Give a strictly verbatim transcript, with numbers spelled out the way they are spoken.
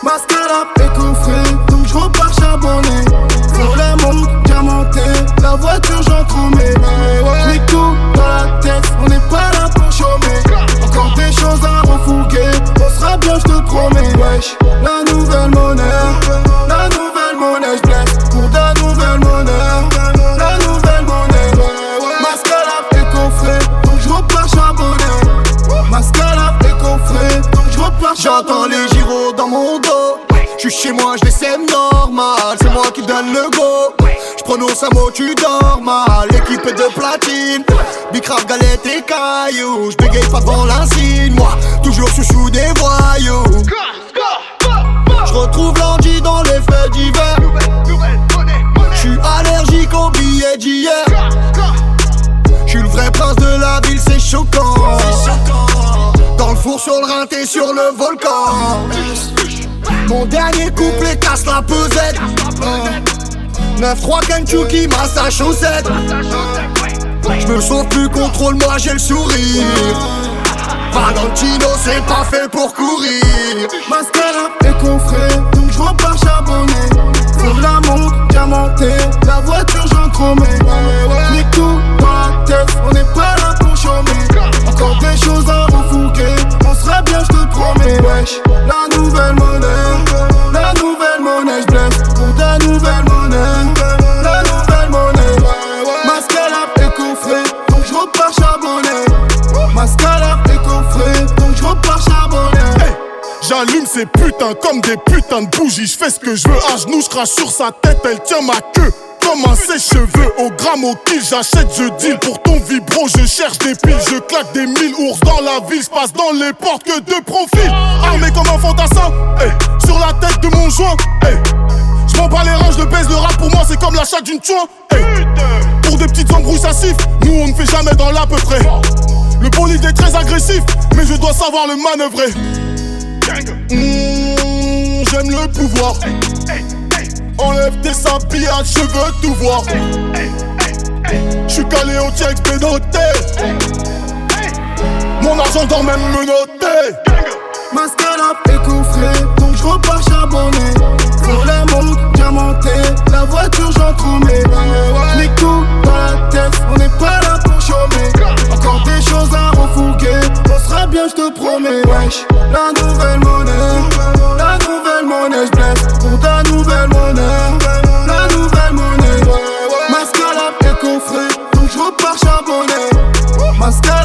Mascara est coffré, donc je repars charbonné. Pour la montre diamantée, la voiture j'en tromais. J'mets tout dans la tête, on n'est pas là pour chômer. Encore des choses à refouguer, on sera bien je te promets. Wesh, la nouvelle monnaie, la nouvelle monnaie, j'blesse pour de la nouvelle monnaie. La nouvelle monnaie, Mascara est coffré, donc je repars charbonné. Mascara est coffré, donc je repars charbonné. J'entends les gyros dans mon dos. J'suis chez moi, je les sème normal. C'est moi qui donne le go. J'prononce un mot, tu dors mal. L'équipe est de platine. Bicrave, galette et cailloux. J'bégaye pas devant l'insigne. Moi, toujours chouchou des voyous. J'retrouve l'ordi dans les faits divers. J'suis allergique aux billets d'hier. J'suis le vrai prince de la ville, c'est choquant. Dans le four, sur le rinté, sur le volcan. Mon dernier couplet casse la pesette. neuf trois Kentucky, massa chaussette. J'me sauve plus, contrôle-moi, j'ai le sourire. Valentino, c'est pas fait pour courir. Mascara est coffré, donc je repars charbonné. Pour la montre diamantée, la voiture j'en tromais. J'mets tout dans la tête, on n'est pas là pour chômer. Encore des choses à refouguer, on sera bien je te promets. Wesh, la nouvelle monnaie, la nouvelle monnaie, j'blesse pour de la nouvelle monnaie. La nouvelle monnaie, Mascara est coffré, donc je repars charbonné. Mascara est coffré, donc je repars charbonné. Hey, j'allume ces putains comme des putains de bougies. J'fais ce que je veux, à genoux, j'crache sur sa tête, elle tient ma queue comme un sèche-cheveux. Au gramme, au kill, j'achète, je deal. Pour ton vibro, je cherche des piles. Je claque des mille ours dans la ville. J'passe dans les portes que de profil. Armé comme un fantassin, hey, sur la tête de mon joint, hey. J'm'en bats les reins, je baise le rap. Pour moi, c'est comme l'achat d'une chouin, hey. Pour des petites embrouilles, ça siffle. Nous, on ne fait jamais dans l'à peu près. Le bolide est très agressif, mais je dois savoir le manœuvrer. Mmh, j'aime le pouvoir. Enlève tes sapillades, je veux tout voir. J'suis calé au check pédoté. Mon argent dort même menotté. Mascara est coffré, donc je repars charbonné. Pour la montre diamantée, la voiture j'en tromais. J'mets tout dans la tête, on n'est pas là pour chômer. Encore des choses à refouguer, on sera bien je te promets. Wesh, la nouvelle monnaie, la nouvelle monnaie, j'blesse pour de la nouvelle monnaie. La nouvelle monnaie, Mascara est coffré, donc je repars charbonné. Mascara